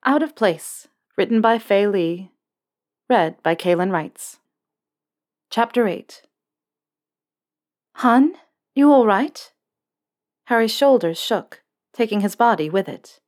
Out of Place, written by Fei Li, read by Kaylin Wrights. Chapter 8. Hun, you all right? Harry's shoulders shook, taking his body with it.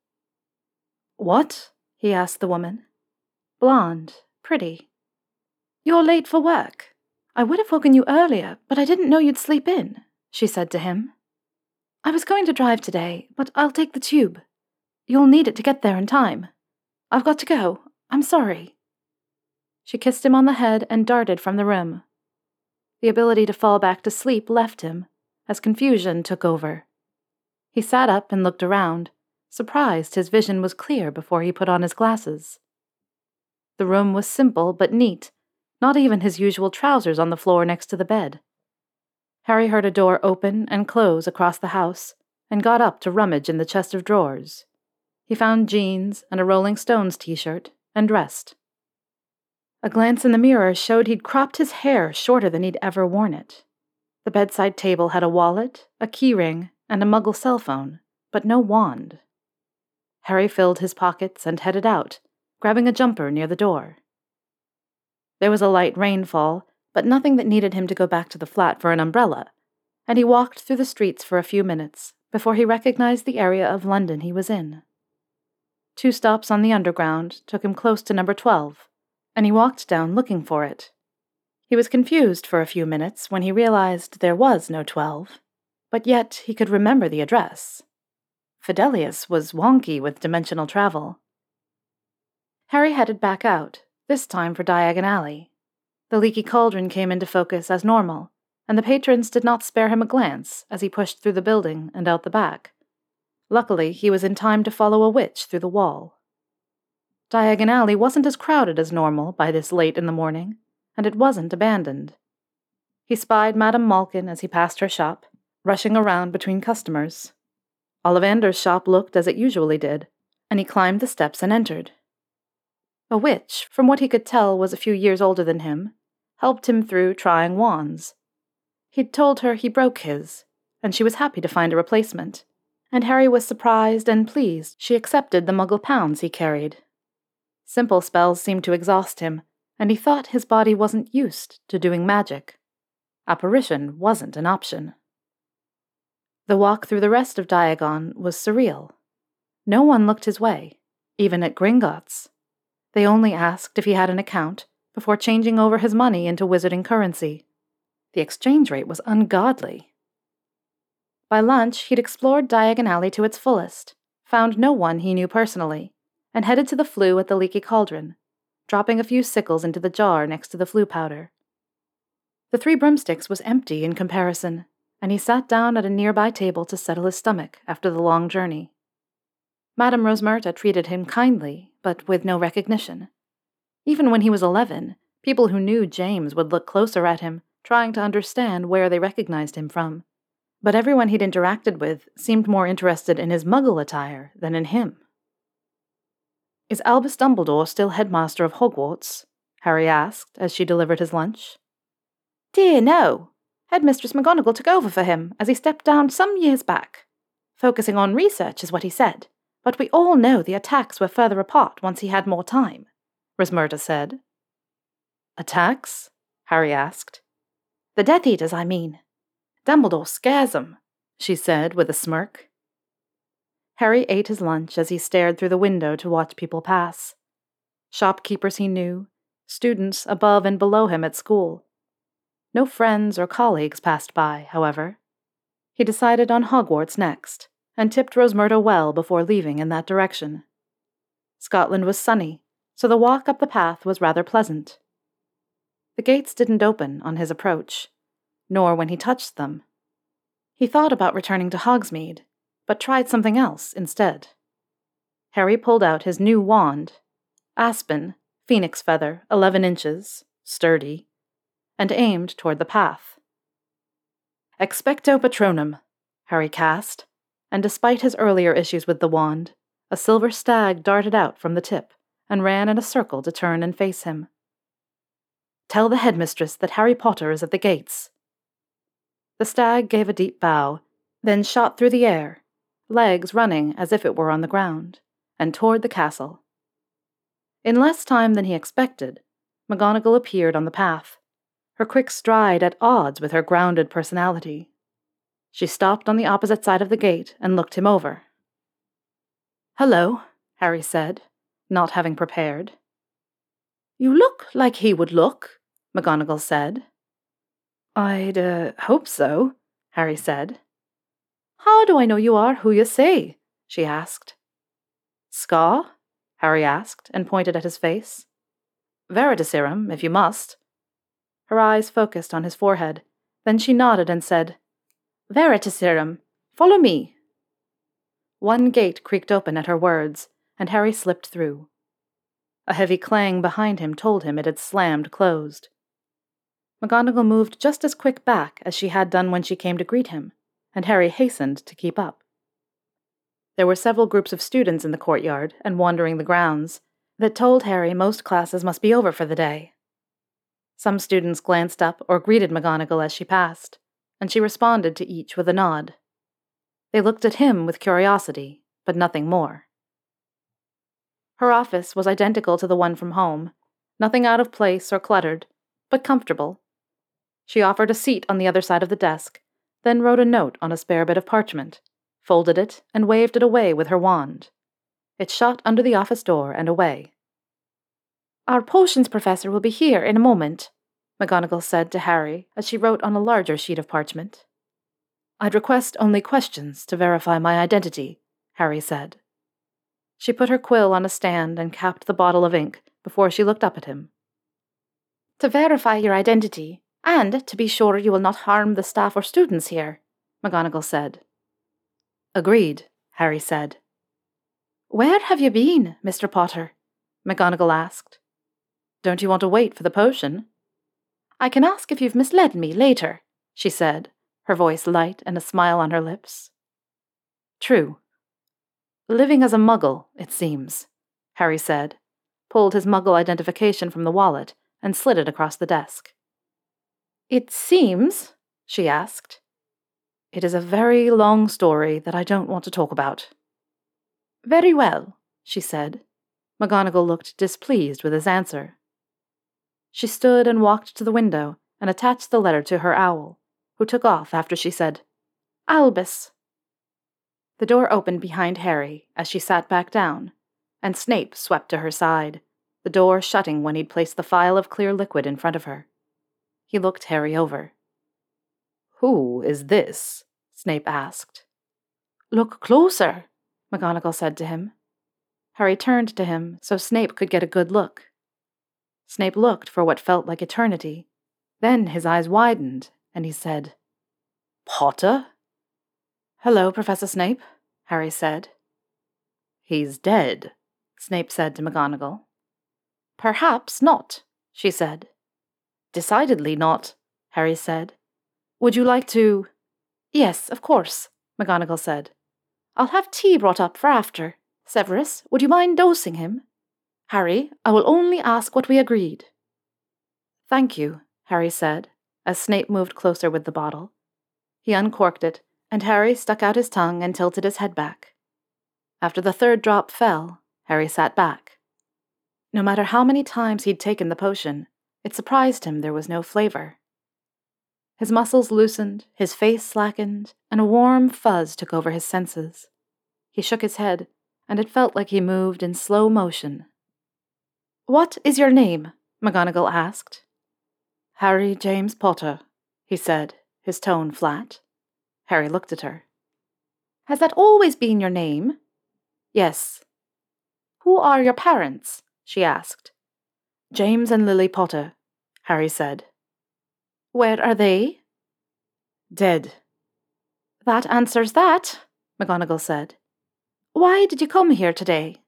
What? He asked the woman. Blonde, pretty. You're late for work. I would have woken you earlier, but I didn't know you'd sleep in, she said to him. I was going to drive today, but I'll take the tube. You'll need it to get there in time. I've got to go. I'm sorry. She kissed him on the head and darted from the room. The ability to fall back to sleep left him, as confusion took over. He sat up and looked around, surprised his vision was clear before he put on his glasses. The room was simple but neat, not even his usual trousers on the floor next to the bed. Harry heard a door open and close across the house, and got up to rummage in the chest of drawers. He found jeans and a Rolling Stones t-shirt, and dressed. A glance in the mirror showed he'd cropped his hair shorter than he'd ever worn it. The bedside table had a wallet, a keyring, and a Muggle cell phone, but no wand. Harry filled his pockets and headed out, grabbing a jumper near the door. There was a light rainfall, but nothing that needed him to go back to the flat for an umbrella, and he walked through the streets for a few minutes before he recognized the area of London he was in. 2 stops on the Underground took him close to number 12, and he walked down looking for it. He was confused for a few minutes when he realized there was no 12, but yet he could remember the address. Fidelius was wonky with dimensional travel. Harry headed back out, this time for Diagon Alley. The Leaky Cauldron came into focus as normal, and the patrons did not spare him a glance as he pushed through the building and out the back. Luckily, he was in time to follow a witch through the wall. Diagon Alley wasn't as crowded as normal by this late in the morning, and it wasn't abandoned. He spied Madame Malkin as he passed her shop, rushing around between customers. Ollivander's shop looked as it usually did, and he climbed the steps and entered. A witch, from what he could tell was a few years older than him, helped him through trying wands. He'd told her he broke his, and she was happy to find a replacement, and Harry was surprised and pleased she accepted the Muggle pounds he carried. Simple spells seemed to exhaust him, and he thought his body wasn't used to doing magic. Apparition wasn't an option. The walk through the rest of Diagon was surreal. No one looked his way, even at Gringotts. They only asked if he had an account before changing over his money into wizarding currency. The exchange rate was ungodly. By lunch, he'd explored Diagon Alley to its fullest, found no one he knew personally, and headed to the flue at the Leaky Cauldron, dropping a few sickles into the jar next to the flue powder. The 3 broomsticks was empty in comparison, and he sat down at a nearby table to settle his stomach after the long journey. Madame Rosmerta treated him kindly, but with no recognition. Even when he was 11, people who knew James would look closer at him, trying to understand where they recognized him from. But everyone he'd interacted with seemed more interested in his Muggle attire than in him. Is Albus Dumbledore still headmaster of Hogwarts? Harry asked as she delivered his lunch. Dear no. Headmistress McGonagall took over for him as he stepped down some years back. Focusing on research is what he said, but we all know the attacks were further apart once he had more time, Rosmerta said. Attacks? Harry asked. The Death Eaters, I mean. Dumbledore scares 'em, she said with a smirk. Harry ate his lunch as he stared through the window to watch people pass. Shopkeepers he knew, students above and below him at school. No friends or colleagues passed by, however. He decided on Hogwarts next, and tipped Rosmerta well before leaving in that direction. Scotland was sunny, so the walk up the path was rather pleasant. The gates didn't open on his approach, nor when he touched them. He thought about returning to Hogsmeade, but tried something else instead. Harry pulled out his new wand, Aspen, Phoenix Feather, 11 inches, sturdy, and aimed toward the path. Expecto Patronum, Harry cast, and despite his earlier issues with the wand, a silver stag darted out from the tip and ran in a circle to turn and face him. Tell the headmistress that Harry Potter is at the gates. The stag gave a deep bow, then shot through the air, legs running as if it were on the ground, and toward the castle. In less time than he expected, McGonagall appeared on the path, her quick stride at odds with her grounded personality. She stopped on the opposite side of the gate and looked him over. "Hello," Harry said, not having prepared. "You look like he would look," McGonagall said. "I'd hope so," Harry said. "How do I know you are who you say?" she asked. "Scar?" Harry asked, and pointed at his face. "Veritaserum, if you must." Her eyes focused on his forehead. Then she nodded and said, "Veritaserum, follow me." One gate creaked open at her words, and Harry slipped through. A heavy clang behind him told him it had slammed closed. McGonagall moved just as quick back as she had done when she came to greet him, and Harry hastened to keep up. There were several groups of students in the courtyard and wandering the grounds that told Harry most classes must be over for the day. Some students glanced up or greeted McGonagall as she passed, and she responded to each with a nod. They looked at him with curiosity, but nothing more. Her office was identical to the one from home, nothing out of place or cluttered, but comfortable. She offered a seat on the other side of the desk, then wrote a note on a spare bit of parchment, folded it, and waved it away with her wand. It shot under the office door and away. "Our potions professor will be here in a moment," McGonagall said to Harry as she wrote on a larger sheet of parchment. "I'd request only questions to verify my identity," Harry said. She put her quill on a stand and capped the bottle of ink before she looked up at him. "To verify your identity, and to be sure you will not harm the staff or students here," McGonagall said. "Agreed," Harry said. "Where have you been, Mr. Potter?" McGonagall asked. "Don't you want to wait for the potion?" "I can ask if you've misled me later," she said, her voice light and a smile on her lips. "True. Living as a muggle, it seems," Harry said, pulled his muggle identification from the wallet, and slid it across the desk. "It seems?" she asked. "It is a very long story that I don't want to talk about." "Very well," she said. McGonagall looked displeased with his answer. She stood and walked to the window and attached the letter to her owl, who took off after she said, "Albus." The door opened behind Harry as she sat back down, and Snape swept to her side, the door shutting when he'd placed the phial of clear liquid in front of her. He looked Harry over. "Who is this?" Snape asked. "Look closer," McGonagall said to him. Harry turned to him so Snape could get a good look. Snape looked for what felt like eternity. Then his eyes widened, and he said, "Potter?" "Hello, Professor Snape," Harry said. "He's dead," Snape said to McGonagall. "Perhaps not," she said. "Decidedly not," Harry said. "Would you like to—" "Yes, of course," McGonagall said. "I'll have tea brought up for after. Severus, would you mind dosing him? Harry, I will only ask what we agreed." "Thank you," Harry said, as Snape moved closer with the bottle. He uncorked it, and Harry stuck out his tongue and tilted his head back. After the third drop fell, Harry sat back. No matter how many times he'd taken the potion, it surprised him there was no flavor. His muscles loosened, his face slackened, and a warm fuzz took over his senses. He shook his head, and it felt like he moved in slow motion. "What is your name?" McGonagall asked. "Harry James Potter," he said, his tone flat. Harry looked at her. "Has that always been your name?" "Yes." "Who are your parents?" she asked. "James and Lily Potter," Harry said. "Where are they?" "Dead." "That answers that," McGonagall said. "Why did you come here today?"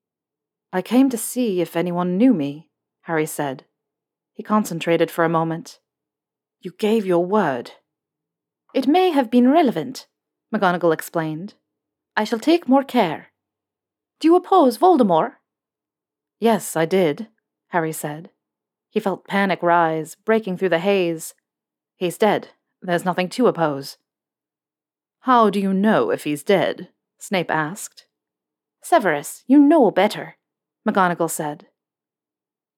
"I came to see if anyone knew me," Harry said. He concentrated for a moment. "You gave your word." "It may have been relevant," McGonagall explained. "I shall take more care. Do you oppose Voldemort?" "Yes, I did," Harry said. He felt panic rise, breaking through the haze. "He's dead. There's nothing to oppose." "How do you know if he's dead?" Snape asked. "Severus, you know better," McGonagall said.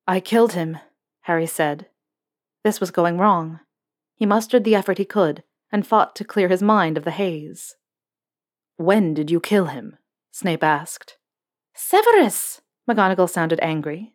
I killed him, Harry said. This was going wrong. He mustered the effort he could and fought to clear his mind of the haze. When did you kill him? Snape asked. Severus! McGonagall sounded angry.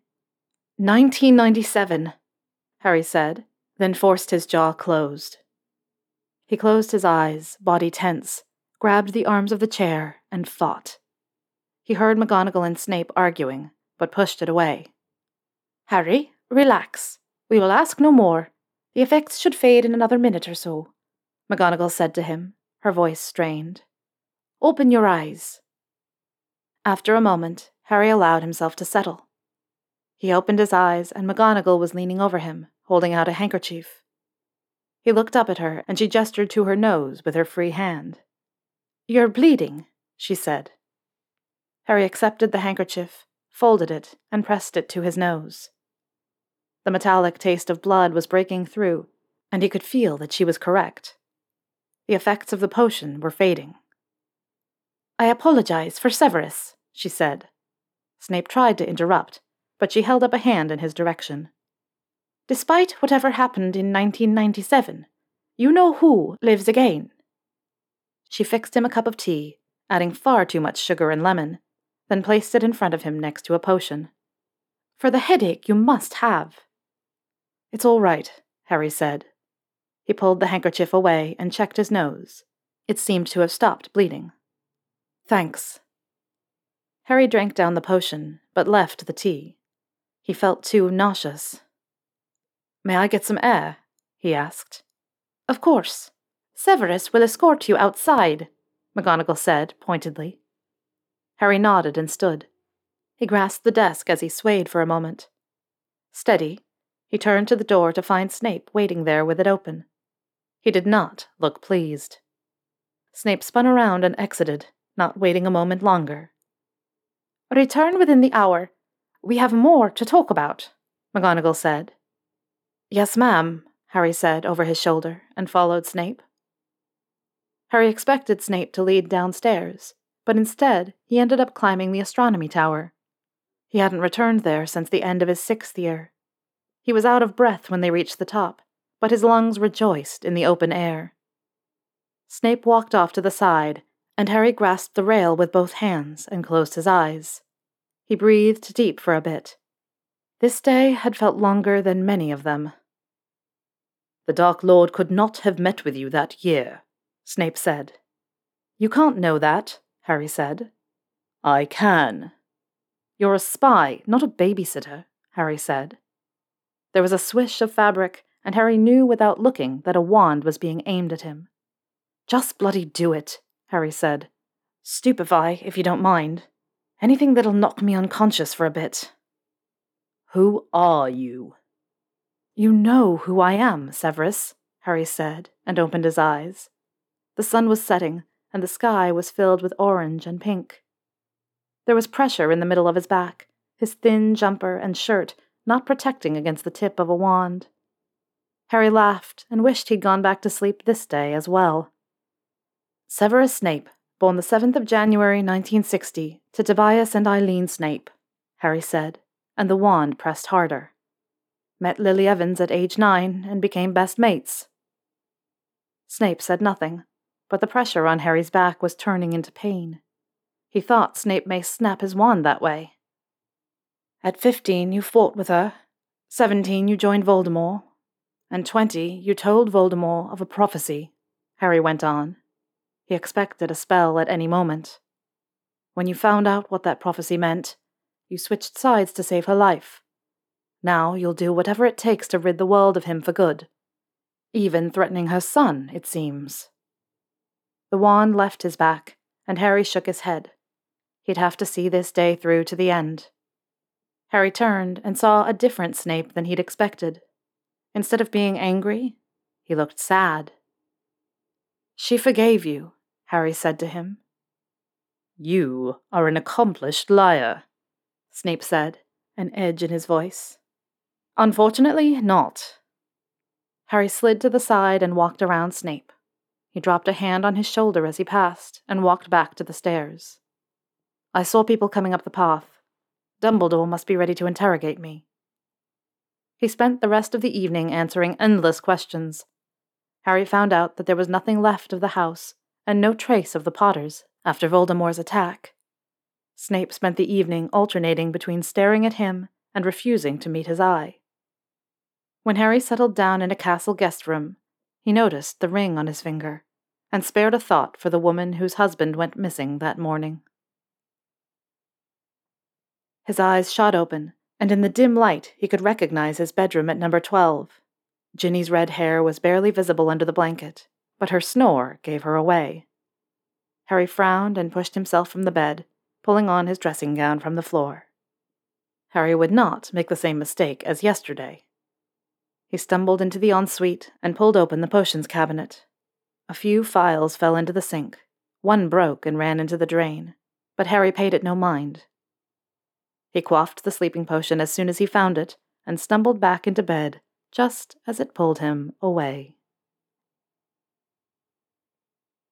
1997, Harry said, then forced his jaw closed. He closed his eyes, body tense, grabbed the arms of the chair, and fought. He heard McGonagall and Snape arguing, but pushed it away. Harry, relax. We will ask no more. The effects should fade in another minute or so, McGonagall said to him, her voice strained. Open your eyes. After a moment, Harry allowed himself to settle. He opened his eyes, and McGonagall was leaning over him, holding out a handkerchief. He looked up at her, and she gestured to her nose with her free hand. You're bleeding, she said. Harry accepted the handkerchief, folded it, and pressed it to his nose. The metallic taste of blood was breaking through, and he could feel that she was correct. The effects of the potion were fading. I apologize for Severus, she said. Snape tried to interrupt, but she held up a hand in his direction. Despite whatever happened in 1997, you know who lives again. She fixed him a cup of tea, adding far too much sugar and lemon, then placed it in front of him next to a potion. For the headache you must have. It's all right, Harry said. He pulled the handkerchief away and checked his nose. It seemed to have stopped bleeding. Thanks. Harry drank down the potion, but left the tea. He felt too nauseous. May I get some air? He asked. Of course. Severus will escort you outside, McGonagall said pointedly. Harry nodded and stood. He grasped the desk as he swayed for a moment. Steady, he turned to the door to find Snape waiting there with it open. He did not look pleased. Snape spun around and exited, not waiting a moment longer. Return within the hour. We have more to talk about, McGonagall said. Yes, ma'am, Harry said over his shoulder, and followed Snape. Harry expected Snape to lead downstairs, but instead he ended up climbing the astronomy tower. He hadn't returned there since the end of his 6th year. He was out of breath when they reached the top, but his lungs rejoiced in the open air. Snape walked off to the side, and Harry grasped the rail with both hands and closed his eyes. He breathed deep for a bit. This day had felt longer than many of them. The Dark Lord could not have met with you that year, Snape said. You can't know that, Harry said. I can. You're a spy, not a babysitter, Harry said. There was a swish of fabric, and Harry knew without looking that a wand was being aimed at him. Just bloody do it, Harry said. Stupefy, if you don't mind. Anything that'll knock me unconscious for a bit. Who are you? You know who I am, Severus, Harry said, and opened his eyes. The sun was setting, and the sky was filled with orange and pink. There was pressure in the middle of his back, his thin jumper and shirt not protecting against the tip of a wand. Harry laughed and wished he'd gone back to sleep this day as well. Severus Snape, born the 7th of January 1960 to Tobias and Eileen Snape, Harry said, and the wand pressed harder. Met Lily Evans at age 9 and became best mates. Snape said nothing, but the pressure on Harry's back was turning into pain. He thought Snape may snap his wand that way. At 15 you fought with her, 17 you joined Voldemort, and 20 you told Voldemort of a prophecy, Harry went on. He expected a spell at any moment. When you found out what that prophecy meant, you switched sides to save her life. Now you'll do whatever it takes to rid the world of him for good. Even threatening her son, it seems. The wand left his back, and Harry shook his head. He'd have to see this day through to the end. Harry turned and saw a different Snape than he'd expected. Instead of being angry, he looked sad. She forgave you, Harry said to him. You are an accomplished liar, Snape said, an edge in his voice. Unfortunately, not. Harry slid to the side and walked around Snape. He dropped a hand on his shoulder as he passed and walked back to the stairs. I saw people coming up the path. Dumbledore must be ready to interrogate me. He spent the rest of the evening answering endless questions. Harry found out that there was nothing left of the house, and no trace of the Potters after Voldemort's attack. Snape spent the evening alternating between staring at him and refusing to meet his eye. When Harry settled down in a castle guest room, he noticed the ring on his finger, and spared a thought for the woman whose husband went missing that morning. His eyes shot open, and in the dim light he could recognize his bedroom at number 12. Ginny's red hair was barely visible under the blanket, but her snore gave her away. Harry frowned and pushed himself from the bed, pulling on his dressing gown from the floor. Harry would not make the same mistake as yesterday. He stumbled into the ensuite and pulled open the potions cabinet. A few phials fell into the sink. One broke and ran into the drain, but Harry paid it no mind. He quaffed the sleeping potion as soon as he found it and stumbled back into bed just as it pulled him away.